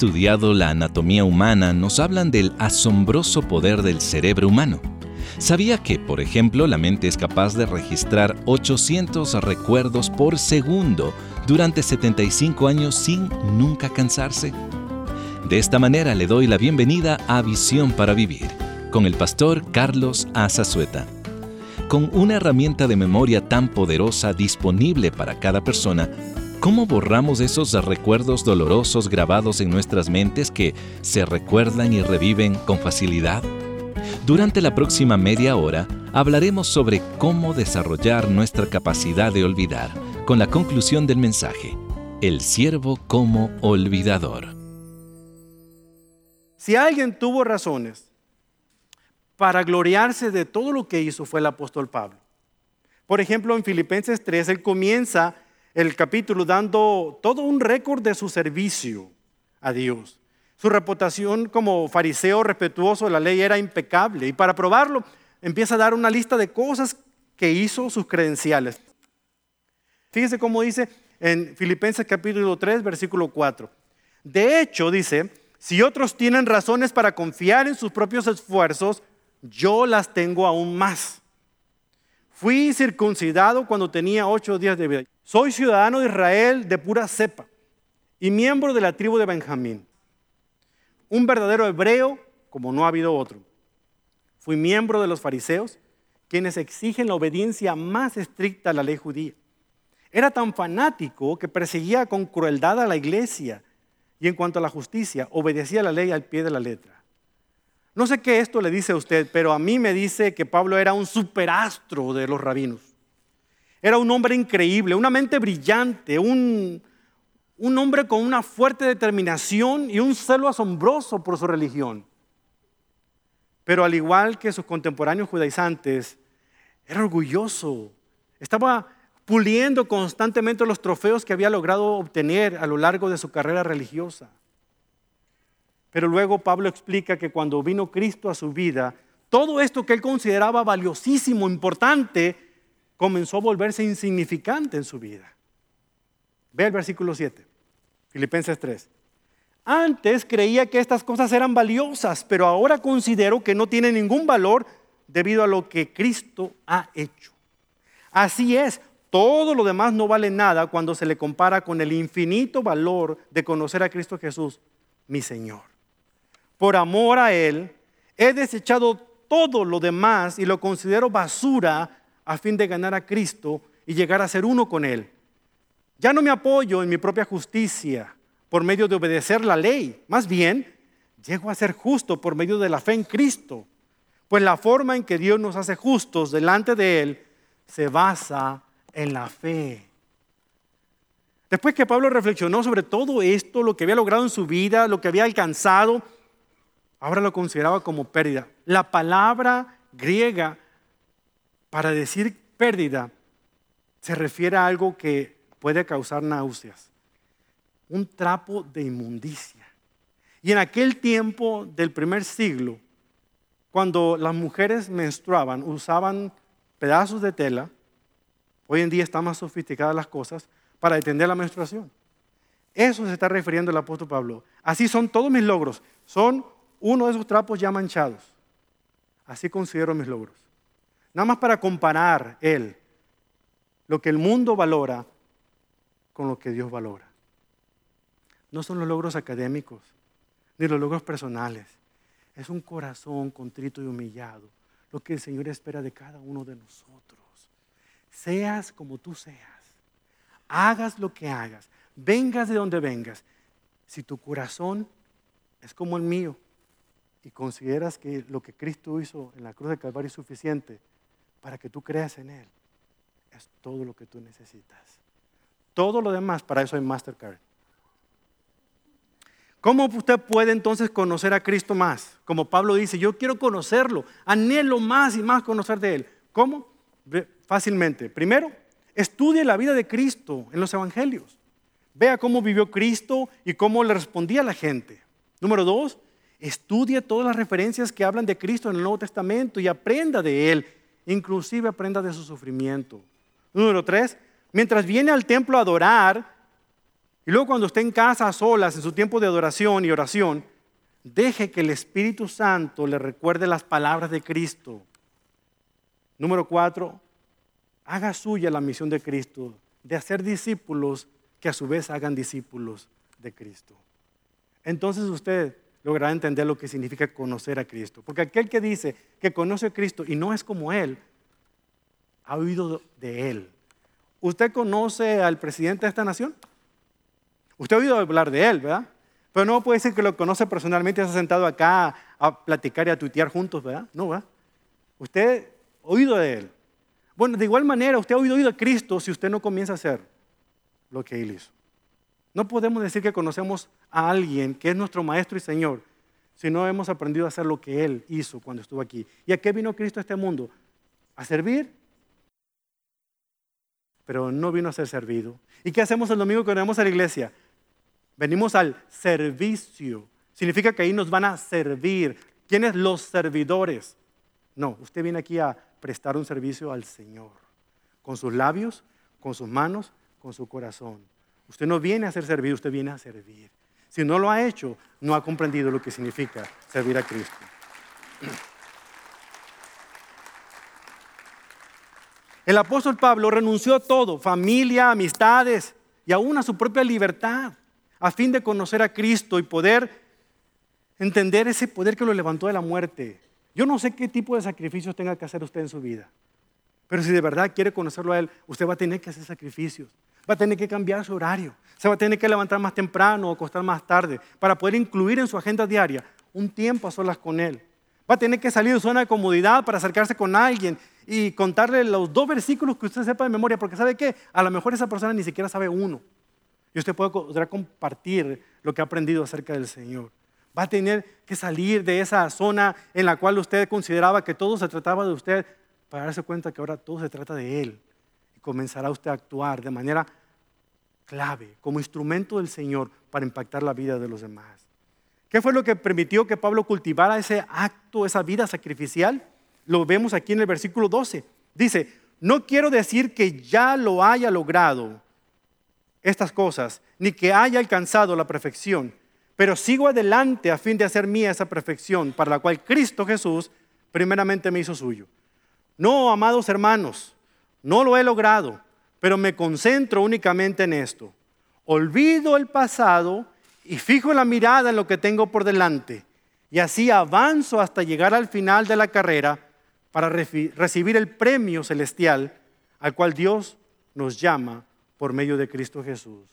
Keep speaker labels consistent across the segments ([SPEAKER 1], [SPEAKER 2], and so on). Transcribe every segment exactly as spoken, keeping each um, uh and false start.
[SPEAKER 1] estudiado la anatomía humana nos hablan del asombroso poder del cerebro humano. ¿Sabía que, por ejemplo, la mente es capaz de registrar ochocientos recuerdos por segundo durante setenta y cinco años sin nunca cansarse? De esta manera le doy la bienvenida a Visión para Vivir, con el pastor Carlos Azazueta. Con una herramienta de memoria tan poderosa disponible para cada persona, ¿cómo borramos esos recuerdos dolorosos grabados en nuestras mentes que se recuerdan y reviven con facilidad? Durante la próxima media hora hablaremos sobre cómo desarrollar nuestra capacidad de olvidar, con la conclusión del mensaje: el siervo como olvidador.
[SPEAKER 2] Si alguien tuvo razones para gloriarse de todo lo que hizo, fue el apóstol Pablo. Por ejemplo, en Filipenses tres, él comienza el capítulo dando todo un récord de su servicio a Dios. Su reputación como fariseo respetuoso de la ley era impecable, y para probarlo empieza a dar una lista de cosas que hizo, sus credenciales. Fíjese cómo dice en Filipenses capítulo tres, versículo cuatro. De hecho, dice, si otros tienen razones para confiar en sus propios esfuerzos, yo las tengo aún más. Fui circuncidado cuando tenía ocho días de vida. Soy ciudadano de Israel de pura cepa y miembro de la tribu de Benjamín. Un verdadero hebreo como no ha habido otro. Fui miembro de los fariseos, quienes exigen la obediencia más estricta a la ley judía. Era tan fanático que perseguía con crueldad a la iglesia, y en cuanto a la justicia, obedecía la ley al pie de la letra. No sé qué esto le dice a usted, pero a mí me dice que Pablo era un superastro de los rabinos. Era un hombre increíble, una mente brillante, un, un hombre con una fuerte determinación y un celo asombroso por su religión. Pero al igual que sus contemporáneos judaizantes, era orgulloso. Estaba puliendo constantemente los trofeos que había logrado obtener a lo largo de su carrera religiosa. Pero luego Pablo explica que cuando vino Cristo a su vida, todo esto que él consideraba valiosísimo, importante, comenzó a volverse insignificante en su vida. Ve el versículo siete, Filipenses tres. Antes creía que estas cosas eran valiosas, pero ahora considero que no tienen ningún valor debido a lo que Cristo ha hecho. Así es, todo lo demás no vale nada cuando se le compara con el infinito valor de conocer a Cristo Jesús, mi Señor. Por amor a Él, he desechado todo lo demás y lo considero basura a fin de ganar a Cristo y llegar a ser uno con Él. Ya no me apoyo en mi propia justicia por medio de obedecer la ley. Más bien, llego a ser justo por medio de la fe en Cristo. Pues la forma en que Dios nos hace justos delante de Él se basa en la fe. Después que Pablo reflexionó sobre todo esto, lo que había logrado en su vida, lo que había alcanzado, ahora lo consideraba como pérdida. La palabra griega para decir pérdida se refiere a algo que puede causar náuseas. Un trapo de inmundicia. Y en aquel tiempo del primer siglo, cuando las mujeres menstruaban, usaban pedazos de tela. Hoy en día están más sofisticadas las cosas para detener la menstruación. Eso se está refiriendo el apóstol Pablo. Así son todos mis logros. Son uno de esos trapos ya manchados. Así considero mis logros. Nada más para comparar él lo que el mundo valora con lo que Dios valora. No son los logros académicos, ni los logros personales. Es un corazón contrito y humillado, lo que el Señor espera de cada uno de nosotros. Seas como tú seas, hagas lo que hagas, vengas de donde vengas. Si tu corazón es como el mío y consideras que lo que Cristo hizo en la cruz de Calvario es suficiente para que tú creas en Él, es todo lo que tú necesitas. Todo lo demás, para eso hay Mastercard. ¿Cómo usted puede entonces conocer a Cristo más? Como Pablo dice, yo quiero conocerlo, anhelo más y más conocer de Él. ¿Cómo? Fácilmente. Primero, estudie la vida de Cristo en los evangelios. Vea cómo vivió Cristo y cómo le respondía a la gente. Número dos, estudie todas las referencias que hablan de Cristo en el Nuevo Testamento y aprenda de Él, inclusive aprenda de su sufrimiento. Número tres, mientras viene al templo a adorar, Y luego cuando esté en casa a solas, en su tiempo de adoración y oración, deje que el Espíritu Santo le recuerde las palabras de Cristo. Número cuatro, haga suya la misión de Cristo, de hacer discípulos que a su vez hagan discípulos de Cristo. Entonces usted logrará entender lo que significa conocer a Cristo. Porque aquel que dice que conoce a Cristo y no es como Él, ha oído de Él. ¿Usted conoce al presidente de esta nación? Usted ha oído hablar de Él, ¿verdad? Pero no puede decir que lo conoce personalmente y se ha sentado acá a platicar y a tuitear juntos, ¿verdad? No, ¿verdad? Usted ha oído de Él. Bueno, de igual manera, usted ha oído de Cristo si usted no comienza a hacer lo que Él hizo. No podemos decir que conocemos a alguien que es nuestro Maestro y Señor si no hemos aprendido a hacer lo que Él hizo cuando estuvo aquí. ¿Y a qué vino Cristo a este mundo? ¿A servir? Pero no vino a ser servido. ¿Y qué hacemos el domingo cuando venimos a la iglesia? Venimos al servicio. Significa que ahí nos van a servir. ¿Quiénes? Los servidores. No, usted viene aquí a prestar un servicio al Señor. Con sus labios, con sus manos, con su corazón. Usted no viene a ser servido, usted viene a servir. Si no lo ha hecho, no ha comprendido lo que significa servir a Cristo. El apóstol Pablo renunció a todo, familia, amistades y aún a su propia libertad, a fin de conocer a Cristo y poder entender ese poder que lo levantó de la muerte. Yo no sé qué tipo de sacrificios tenga que hacer usted en su vida, pero si de verdad quiere conocerlo a Él, usted va a tener que hacer sacrificios, va a tener que cambiar su horario, se va a tener que levantar más temprano o acostar más tarde para poder incluir en su agenda diaria un tiempo a solas con Él. Va a tener que salir de su zona de comodidad para acercarse con alguien y contarle los dos versículos que usted sepa de memoria, porque ¿sabe qué? A lo mejor esa persona ni siquiera sabe uno. Y usted puede, podrá compartir lo que ha aprendido acerca del Señor. Va a tener que salir de esa zona en la cual usted consideraba que todo se trataba de usted para darse cuenta que ahora todo se trata de Él. Y comenzará usted a actuar de manera clave, como instrumento del Señor para impactar la vida de los demás. ¿Qué fue lo que permitió que Pablo cultivara ese acto, esa vida sacrificial? Lo vemos aquí en el versículo doce. Dice, no quiero decir que ya lo haya logrado estas cosas, ni que haya alcanzado la perfección, pero sigo adelante a fin de hacer mía esa perfección, para la cual Cristo Jesús primeramente me hizo suyo. No, amados hermanos, no lo he logrado, pero me concentro únicamente en esto. Olvido el pasado y fijo la mirada en lo que tengo por delante, y así avanzo hasta llegar al final de la carrera para recibir el premio celestial al cual Dios nos llama por medio de Cristo Jesús.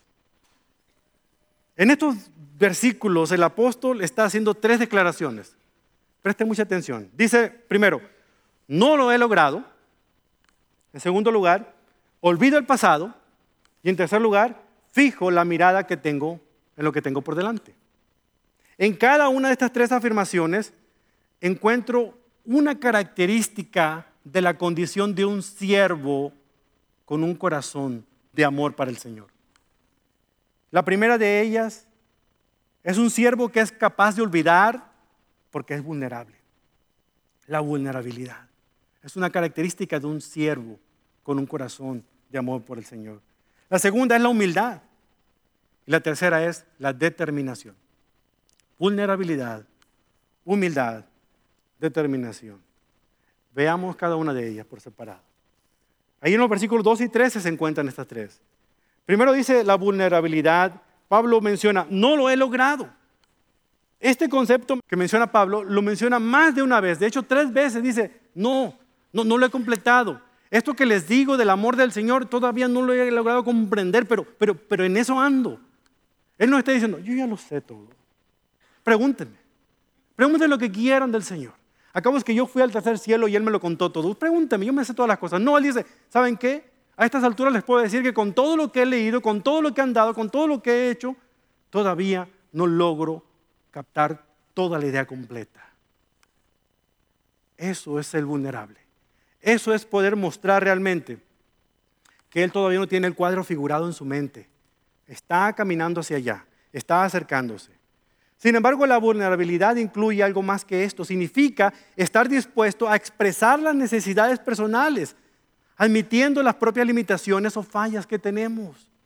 [SPEAKER 2] En estos versículos el apóstol está haciendo tres declaraciones. Preste mucha atención. Dice primero, no lo he logrado. En segundo lugar, olvido el pasado. Y en tercer lugar, fijo la mirada que tengo en lo que tengo por delante. En cada una de estas tres afirmaciones encuentro una característica de la condición de un siervo con un corazón de amor para el Señor. La primera de ellas es un siervo que es capaz de olvidar porque es vulnerable. La vulnerabilidad es una característica de un siervo con un corazón de amor por el Señor. La segunda es la humildad. Y la tercera es la determinación. Vulnerabilidad, humildad, determinación. Veamos cada una de ellas por separado. Ahí en los versículos doce y trece se encuentran estas tres. Primero dice la vulnerabilidad. Pablo menciona, no lo he logrado. Este concepto que menciona Pablo lo menciona más de una vez. De hecho, tres veces dice, no, no, no lo he completado. Esto que les digo del amor del Señor todavía no lo he logrado comprender, pero, pero, pero en eso ando. Él no está diciendo, yo ya lo sé todo. Pregúntenme. Pregúntenme lo que quieran del Señor. Acabo es que yo fui al tercer cielo y Él me lo contó todo. Pregúntenme, yo me sé todas las cosas. No, Él dice, ¿saben qué? A estas alturas les puedo decir que con todo lo que he leído, con todo lo que han dado, con todo lo que he hecho, todavía no logro captar toda la idea completa. Eso es ser vulnerable. Eso es poder mostrar realmente que Él todavía no tiene el cuadro figurado en su mente. Está caminando hacia allá, está acercándose. Sin embargo, la vulnerabilidad incluye algo más que esto. Significa estar dispuesto a expresar las necesidades personales, admitiendo las propias limitaciones o fallas que tenemos.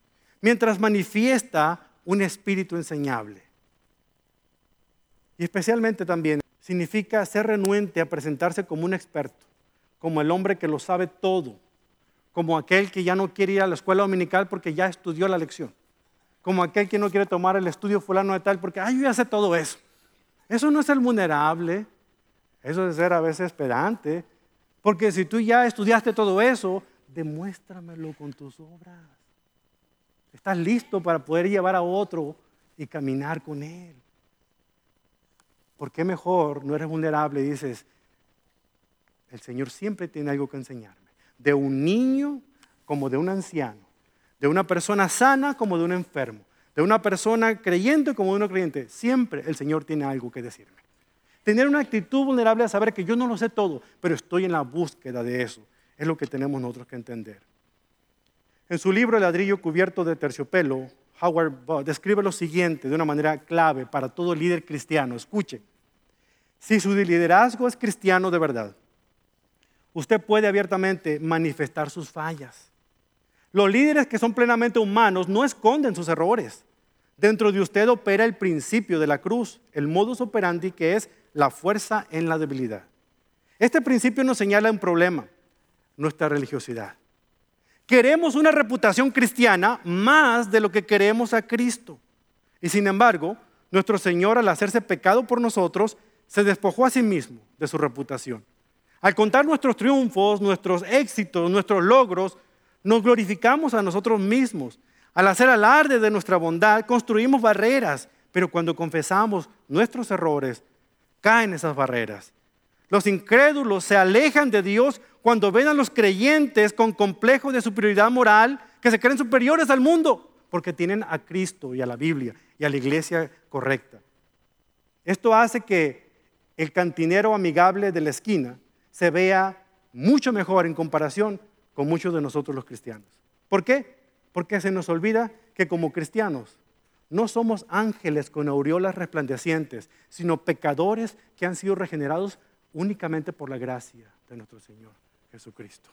[SPEAKER 2] mientras manifiesta un espíritu enseñable. Y especialmente también significa ser renuente a presentarse como un experto, como el hombre que lo sabe todo, como aquel que ya no quiere ir a la escuela dominical porque ya estudió la lección, como aquel que no quiere tomar el estudio fulano de tal porque, ay, yo ya sé todo eso. Eso no es ser vulnerable, eso es ser a veces pedante, porque si tú ya estudiaste todo eso, demuéstramelo con tus obras. Estás listo para poder llevar a otro y caminar con él. ¿Por qué mejor no eres vulnerable y dices, el Señor siempre tiene algo que enseñarme? De un niño como de un anciano, de una persona sana como de un enfermo, de una persona creyente como de un no creyente, siempre el Señor tiene algo que decirme. Tener una actitud vulnerable a saber que yo no lo sé todo, pero estoy en la búsqueda de eso, es lo que tenemos nosotros que entender. En su libro El ladrillo cubierto de terciopelo, Howard Butt describe lo siguiente de una manera clave para todo líder cristiano. Escuche, si su liderazgo es cristiano de verdad, usted puede abiertamente manifestar sus fallas. Los líderes que son plenamente humanos no esconden sus errores. Dentro de usted opera el principio de la cruz, el modus operandi, que es la fuerza en la debilidad. Este principio nos señala un problema, nuestra religiosidad. Queremos una reputación cristiana más de lo que queremos a Cristo. Y sin embargo, nuestro Señor, al hacerse pecado por nosotros, se despojó a sí mismo de su reputación. Al contar nuestros triunfos, nuestros éxitos, nuestros logros, nos glorificamos a nosotros mismos. Al hacer alarde de nuestra bondad, construimos barreras, pero cuando confesamos nuestros errores, caen esas barreras. Los incrédulos se alejan de Dios cuando ven a los creyentes con complejos de superioridad moral que se creen superiores al mundo porque tienen a Cristo y a la Biblia y a la iglesia correcta. Esto hace que el cantinero amigable de la esquina se vea mucho mejor en comparación con muchos de nosotros los cristianos. ¿Por qué? Porque se nos olvida que como cristianos no somos ángeles con aureolas resplandecientes, sino pecadores que han sido regenerados únicamente por la gracia de nuestro Señor Jesucristo.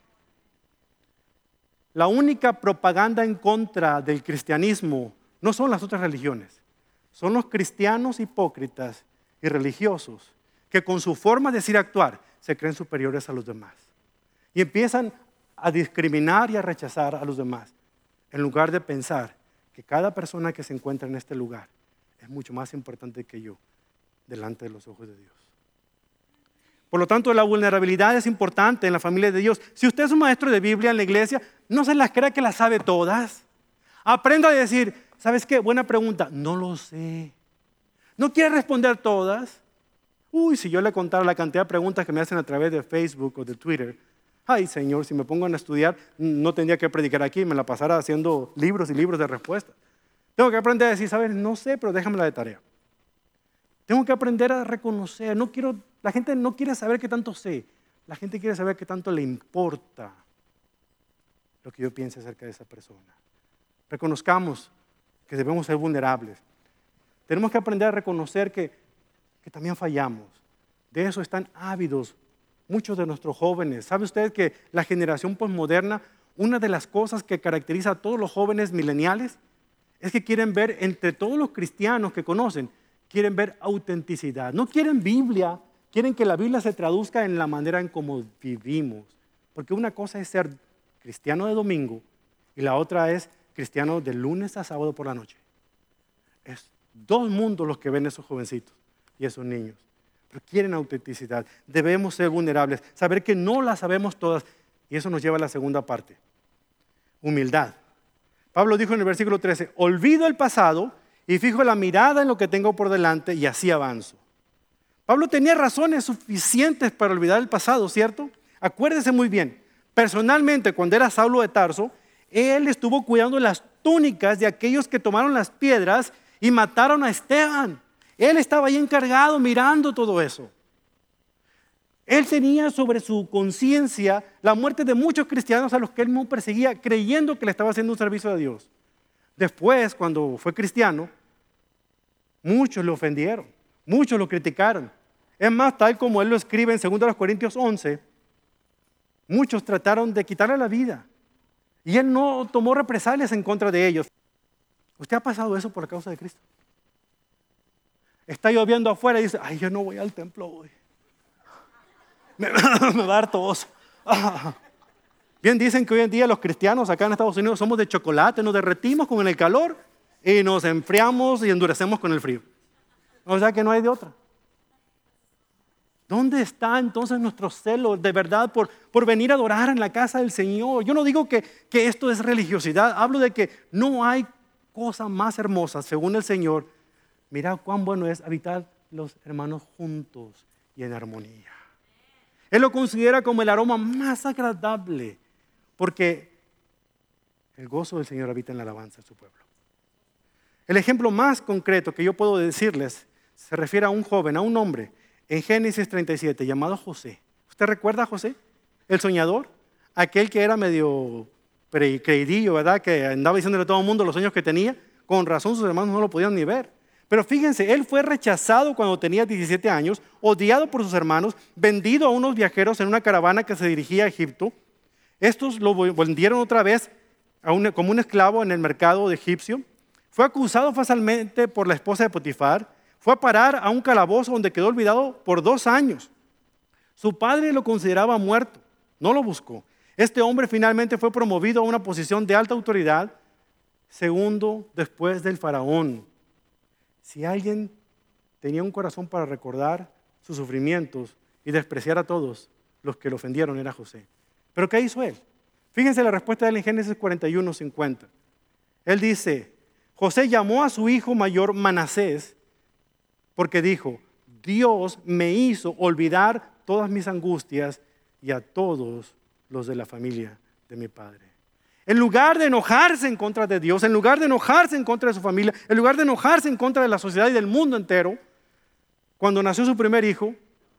[SPEAKER 2] La única propaganda en contra del cristianismo no son las otras religiones, son los cristianos hipócritas y religiosos que con su forma de decir y actuar se creen superiores a los demás y empiezan a discriminar y a rechazar a los demás en lugar de pensar que cada persona que se encuentra en este lugar es mucho más importante que yo delante de los ojos de Dios. Por lo tanto, la vulnerabilidad es importante en la familia de Dios. Si usted es un maestro de Biblia en la iglesia, no se las crea que las sabe todas. Aprenda a decir, ¿sabes qué? Buena pregunta. No lo sé. ¿No quiere responder todas? Uy, si yo le contara la cantidad de preguntas que me hacen a través de Facebook o de Twitter. Ay, Señor, si me pongo a estudiar, no tendría que predicar aquí, me la pasara haciendo libros y libros de respuestas. Tengo que aprender a decir, ¿sabes? No sé, pero déjamela de tarea. Tengo que aprender a reconocer. No quiero, la gente no quiere saber qué tanto sé. La gente quiere saber qué tanto le importa lo que yo piense acerca de esa persona. Reconozcamos que debemos ser vulnerables. Tenemos que aprender a reconocer que, que también fallamos. De eso están ávidos muchos de nuestros jóvenes. ¿Sabe usted que la generación posmoderna, una de las cosas que caracteriza a todos los jóvenes mileniales es que quieren ver entre todos los cristianos que conocen, quieren ver autenticidad. No quieren Biblia, quieren que la Biblia se traduzca en la manera en cómo vivimos. Porque una cosa es ser cristiano de domingo y la otra es cristiano de lunes a sábado por la noche. Es dos mundos los que ven esos jovencitos y esos niños. Pero quieren autenticidad. Debemos ser vulnerables, saber que no las sabemos todas. Y eso nos lleva a la segunda parte. Humildad. Pablo dijo en el versículo trece, olvido el pasado y fijo la mirada en lo que tengo por delante y así avanzo. Pablo tenía razones suficientes para olvidar el pasado, ¿cierto? Acuérdese muy bien, personalmente cuando era Saulo de Tarso, él estuvo cuidando las túnicas de aquellos que tomaron las piedras y mataron a Esteban. Él estaba ahí encargado mirando todo eso. Él tenía sobre su conciencia la muerte de muchos cristianos a los que él no perseguía, creyendo que le estaba haciendo un servicio a Dios. Después, cuando fue cristiano, muchos lo ofendieron, muchos lo criticaron. Es más, tal como él lo escribe en segunda Corintios once, muchos trataron de quitarle la vida. Y él no tomó represalias en contra de ellos. ¿Usted ha pasado eso por la causa de Cristo? Está lloviendo afuera y dice, ay, yo no voy al templo hoy. Me, me va a dar tos. Ah. Bien dicen que hoy en día los cristianos acá en Estados Unidos somos de chocolate, nos derretimos con el calor y nos enfriamos y endurecemos con el frío. O sea que no hay de otra. ¿Dónde está entonces nuestro celo de verdad por, por venir a adorar en la casa del Señor? Yo no digo que, que esto es religiosidad, hablo de que no hay cosa más hermosa según el Señor. Mira cuán bueno es habitar los hermanos juntos y en armonía. Él lo considera como el aroma más agradable, porque el gozo del Señor habita en la alabanza de su pueblo. El ejemplo más concreto que yo puedo decirles se refiere a un joven, a un hombre, en Génesis treinta y siete, llamado José. ¿Usted recuerda a José? El soñador, aquel que era medio creidillo, ¿verdad? Que andaba diciéndole a todo el mundo los sueños que tenía. Con razón sus hermanos no lo podían ni ver. Pero fíjense, él fue rechazado cuando tenía diecisiete años, odiado por sus hermanos, vendido a unos viajeros en una caravana que se dirigía a Egipto. Estos lo vendieron otra vez a un, como un esclavo en el mercado de egipcio. Fue acusado falsamente por la esposa de Potifar. Fue a parar a un calabozo donde quedó olvidado por dos años. Su padre lo consideraba muerto, no lo buscó. Este hombre finalmente fue promovido a una posición de alta autoridad, segundo después del faraón. Si alguien tenía un corazón para recordar sus sufrimientos y despreciar a todos los que lo ofendieron, era José. ¿Pero qué hizo él? Fíjense la respuesta de él en Génesis cuarenta y uno, cincuenta. Él dice, José llamó a su hijo mayor Manasés porque dijo, Dios me hizo olvidar todas mis angustias y a todos los de la familia de mi padre. En lugar de enojarse en contra de Dios, en lugar de enojarse en contra de su familia, en lugar de enojarse en contra de la sociedad y del mundo entero, cuando nació su primer hijo,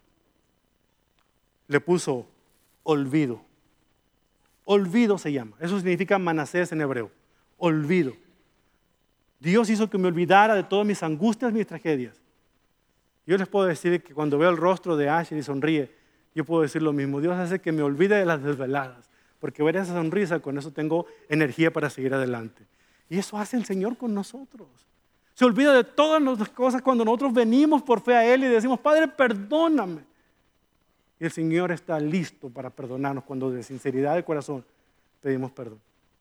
[SPEAKER 2] le puso olvido. Olvido se llama. Eso significa Manasés en hebreo. Olvido. Dios hizo que me olvidara de todas mis angustias, mis tragedias. Yo les puedo decir que cuando veo el rostro de Asher y sonríe, yo puedo decir lo mismo. Dios hace que me olvide de las desveladas. Porque ver esa sonrisa, con eso tengo energía para seguir adelante. Y eso hace el Señor con nosotros. Se olvida de todas las cosas cuando nosotros venimos por fe a Él y decimos, Padre, perdóname. Y el Señor está listo para perdonarnos cuando de sinceridad de corazón pedimos perdón.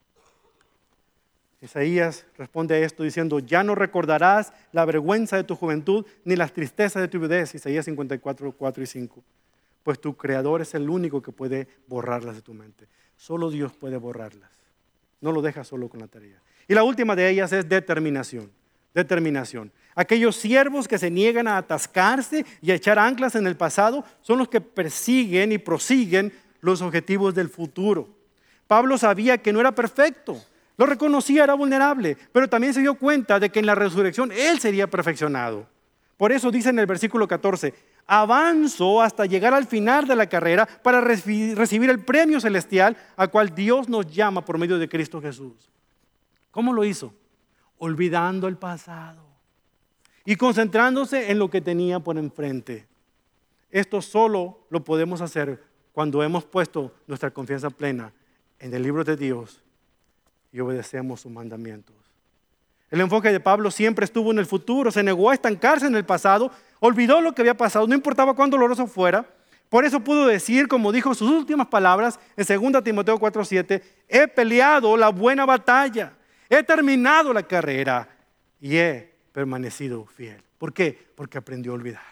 [SPEAKER 2] Isaías responde a esto diciendo, ya no recordarás la vergüenza de tu juventud ni las tristezas de tu viudez. Isaías cincuenta y cuatro, cuatro y cinco. Pues tu Creador es el único que puede borrarlas de tu mente. Solo Dios puede borrarlas. No lo deja solo con la tarea. Y la última de ellas es determinación. Determinación. Aquellos siervos que se niegan a atascarse y a echar anclas en el pasado son los que persiguen y prosiguen los objetivos del futuro. Pablo sabía que no era perfecto. Lo reconocía, era vulnerable, pero también se dio cuenta de que en la resurrección él sería perfeccionado. Por eso dice en el versículo catorce, avanzo hasta llegar al final de la carrera para recibir el premio celestial al cual Dios nos llama por medio de Cristo Jesús. ¿Cómo lo hizo? Olvidando el pasado y concentrándose en lo que tenía por enfrente. Esto solo lo podemos hacer cuando hemos puesto nuestra confianza plena en el libro de Dios y obedecemos sus mandamientos. El enfoque de Pablo siempre estuvo en el futuro, se negó a estancarse en el pasado, olvidó lo que había pasado, no importaba cuán doloroso fuera. Por eso pudo decir, como dijo sus últimas palabras en segunda Timoteo cuatro siete, he peleado la buena batalla, he terminado la carrera y he permanecido fiel. ¿Por qué? Porque aprendió a olvidar.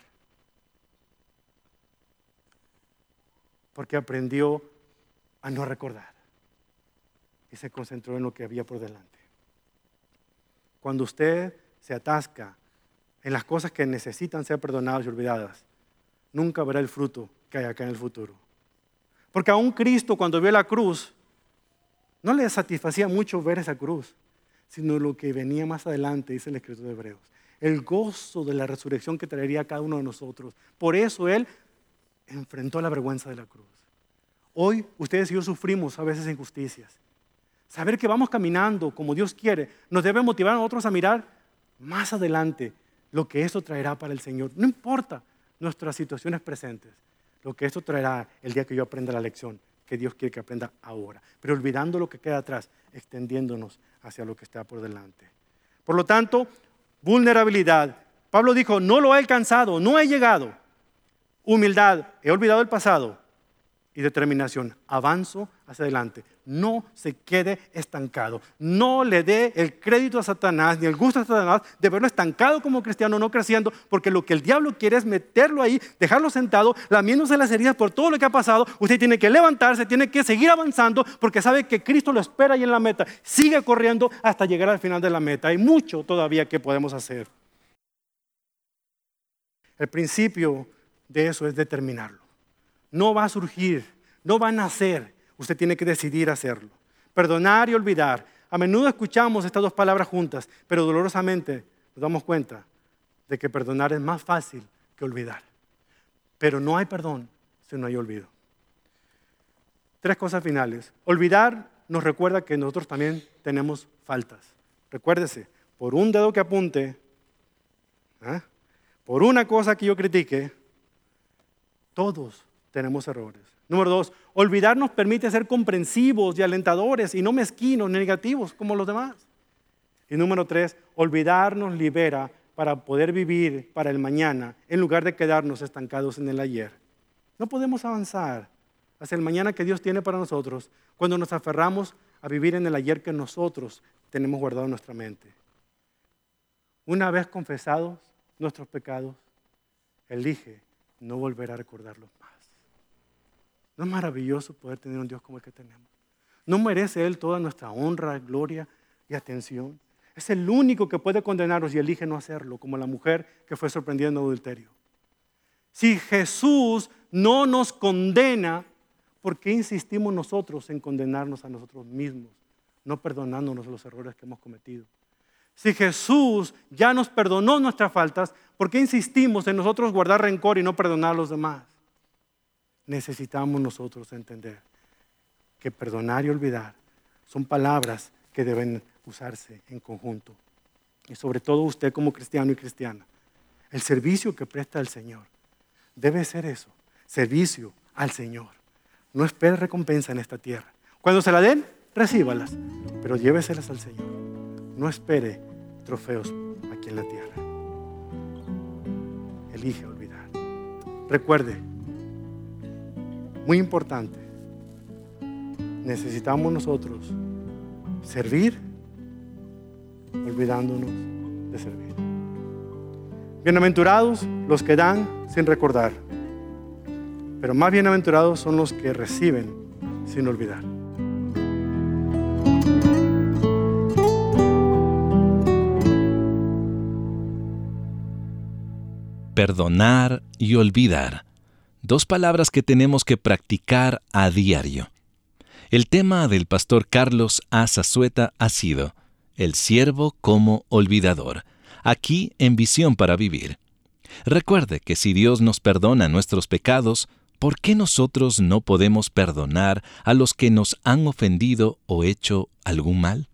[SPEAKER 2] Porque aprendió a no recordar. Y se concentró en lo que había por delante. Cuando usted se atasca en las cosas que necesitan ser perdonadas y olvidadas, nunca verá el fruto que hay acá en el futuro. Porque aún Cristo, cuando vio la cruz, no le satisfacía mucho ver esa cruz, sino lo que venía más adelante, dice el escritor de Hebreos. El gozo de la resurrección que traería a cada uno de nosotros. Por eso Él enfrentó la vergüenza de la cruz. Hoy ustedes y yo sufrimos a veces injusticias. Saber que vamos caminando como Dios quiere nos debe motivar a nosotros a mirar más adelante lo que eso traerá para el Señor. No importa nuestras situaciones presentes, lo que eso traerá el día que yo aprenda la lección que Dios quiere que aprenda ahora. Pero olvidando lo que queda atrás, extendiéndonos hacia lo que está por delante. Por lo tanto, vulnerabilidad. Pablo dijo, no lo he alcanzado, no he llegado. Humildad, he olvidado el pasado. Y determinación, avanzo hacia adelante. No se quede estancado. No le dé el crédito a Satanás, ni el gusto a Satanás de verlo estancado como cristiano, no creciendo, porque lo que el diablo quiere es meterlo ahí, dejarlo sentado, lamiéndose las heridas por todo lo que ha pasado. Usted tiene que levantarse, tiene que seguir avanzando, porque sabe que Cristo lo espera ahí en la meta. Sigue corriendo hasta llegar al final de la meta. Hay mucho todavía que podemos hacer. El principio de eso es determinarlo. No va a surgir, no va a nacer. Usted tiene que decidir hacerlo. Perdonar y olvidar. A menudo escuchamos estas dos palabras juntas, pero dolorosamente nos damos cuenta de que perdonar es más fácil que olvidar. Pero no hay perdón si no hay olvido. Tres cosas finales. Olvidar nos recuerda que nosotros también tenemos faltas. Recuérdese, por un dedo que apunte, ¿eh? por una cosa que yo critique, todos tenemos errores. Número dos, olvidar nos permite ser comprensivos y alentadores y no mezquinos ni negativos como los demás. Y número tres, olvidar nos libera para poder vivir para el mañana en lugar de quedarnos estancados en el ayer. No podemos avanzar hacia el mañana que Dios tiene para nosotros cuando nos aferramos a vivir en el ayer que nosotros tenemos guardado en nuestra mente. Una vez confesados nuestros pecados, elige no volver a recordarlos más. ¿No es maravilloso poder tener un Dios como el que tenemos? ¿No merece Él toda nuestra honra, gloria y atención? Es el único que puede condenarnos y elige no hacerlo, como la mujer que fue sorprendida en adulterio. Si Jesús no nos condena, ¿por qué insistimos nosotros en condenarnos a nosotros mismos, no perdonándonos los errores que hemos cometido? Si Jesús ya nos perdonó nuestras faltas, ¿por qué insistimos en nosotros guardar rencor y no perdonar a los demás? Necesitamos nosotros entender que perdonar y olvidar son palabras que deben usarse en conjunto. Y sobre todo usted como cristiano y cristiana, el servicio que presta al Señor debe ser eso, servicio al Señor. No espere recompensa en esta tierra. Cuando se la den, recíbalas, pero lléveselas al Señor. No espere trofeos aquí en la tierra. Elige olvidar. Recuerde, muy importante, necesitamos nosotros servir olvidándonos de servir. Bienaventurados los que dan sin recordar, pero más bienaventurados son los que reciben sin olvidar.
[SPEAKER 1] Perdonar y olvidar. Dos palabras que tenemos que practicar a diario. El tema del pastor Carlos A. Zazueta ha sido el siervo como olvidador, aquí en Visión para Vivir. Recuerde que si Dios nos perdona nuestros pecados, ¿por qué nosotros no podemos perdonar a los que nos han ofendido o hecho algún mal?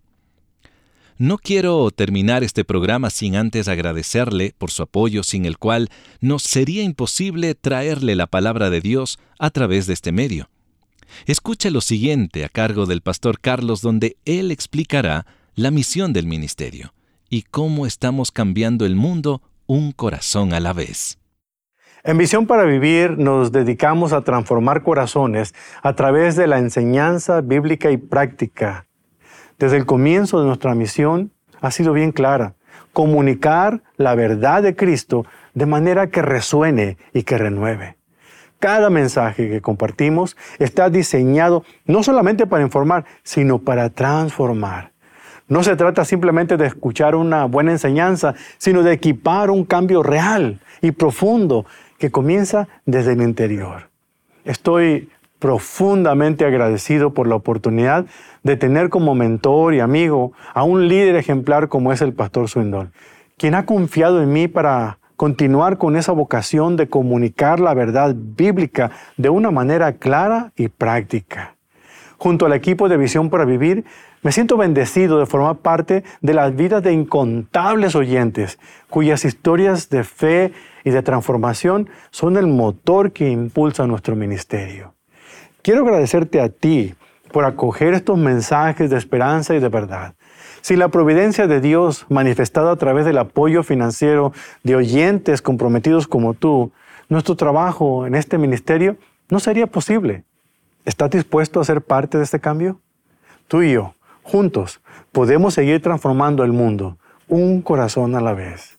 [SPEAKER 1] No quiero terminar este programa sin antes agradecerle por su apoyo, sin el cual nos sería imposible traerle la palabra de Dios a través de este medio. Escuche lo siguiente a cargo del pastor Carlos, donde él explicará la misión del ministerio y cómo estamos cambiando el mundo un corazón a la vez.
[SPEAKER 2] En Visión para Vivir nos dedicamos a transformar corazones a través de la enseñanza bíblica y práctica. Desde el comienzo de nuestra misión ha sido bien clara: comunicar la verdad de Cristo de manera que resuene y que renueve. Cada mensaje que compartimos está diseñado no solamente para informar, sino para transformar. No se trata simplemente de escuchar una buena enseñanza, sino de equipar un cambio real y profundo que comienza desde el interior. Estoy profundamente agradecido por la oportunidad de tener como mentor y amigo a un líder ejemplar como es el pastor Swindoll, quien ha confiado en mí para continuar con esa vocación de comunicar la verdad bíblica de una manera clara y práctica. Junto al equipo de Visión para Vivir, me siento bendecido de formar parte de las vidas de incontables oyentes, cuyas historias de fe y de transformación son el motor que impulsa nuestro ministerio. Quiero agradecerte a ti por acoger estos mensajes de esperanza y de verdad. Si la providencia de Dios, manifestada a través del apoyo financiero de oyentes comprometidos como tú, nuestro trabajo en este ministerio no sería posible. ¿Estás dispuesto a ser parte de este cambio? Tú y yo, juntos, podemos seguir transformando el mundo, un corazón a la vez.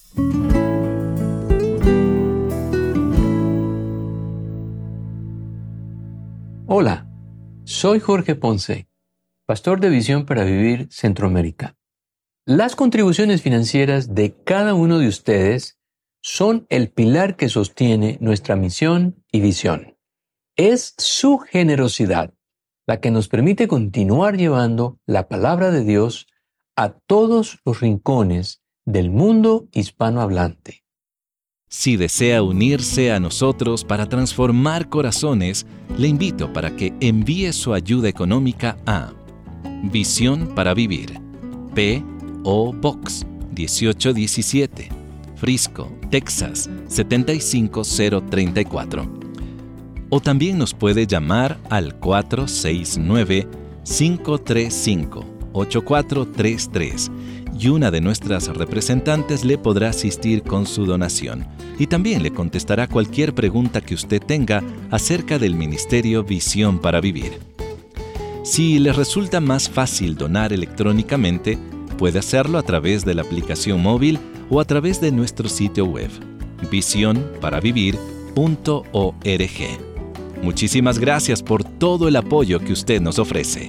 [SPEAKER 3] Hola, soy Jorge Ponce, pastor de Visión para Vivir Centroamérica. Las contribuciones financieras de cada uno de ustedes son el pilar que sostiene nuestra misión y visión. Es su generosidad la que nos permite continuar llevando la palabra de Dios a todos los rincones del mundo hispanohablante.
[SPEAKER 1] Si desea unirse a nosotros para transformar corazones, le invito para que envíe su ayuda económica a Visión para Vivir, P O Box dieciocho diecisiete, Frisco, Texas setenta y cinco cero treinta y cuatro. O también nos puede llamar al cuatro seis nueve, cinco tres cinco, ocho cuatro tres tres y una de nuestras representantes le podrá asistir con su donación y también le contestará cualquier pregunta que usted tenga acerca del Ministerio Visión para Vivir. Si le resulta más fácil donar electrónicamente, puede hacerlo a través de la aplicación móvil o a través de nuestro sitio web, visión para vivir punto org. Muchísimas gracias por todo el apoyo que usted nos ofrece.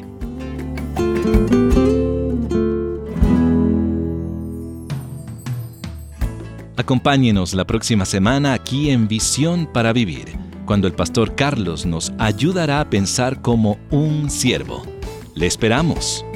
[SPEAKER 1] Acompáñenos la próxima semana aquí en Visión para Vivir, cuando el pastor Carlos nos ayudará a pensar como un siervo. ¡Le esperamos!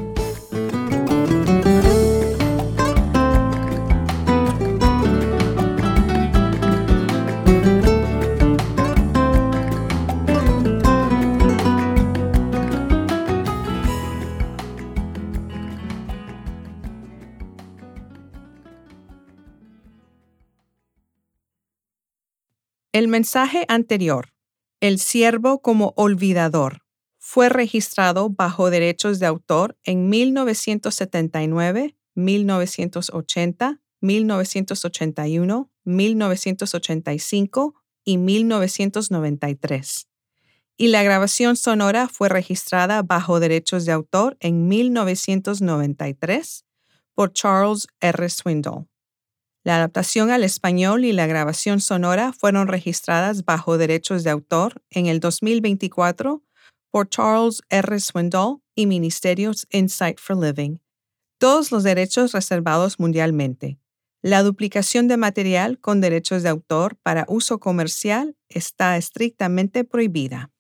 [SPEAKER 4] El mensaje anterior, el siervo como olvidador, fue registrado bajo derechos de autor en mil novecientos setenta y nueve, mil novecientos ochenta, mil novecientos ochenta y uno, mil novecientos ochenta y cinco y mil novecientos noventa y tres. Y la grabación sonora fue registrada bajo derechos de autor en mil novecientos noventa y tres por Charles R. Swindoll. La adaptación al español y la grabación sonora fueron registradas bajo derechos de autor en el dos mil veinticuatro por Charles R. Swindoll y Ministerios Insight for Living. Todos los derechos reservados mundialmente. La duplicación de material con derechos de autor para uso comercial está estrictamente prohibida.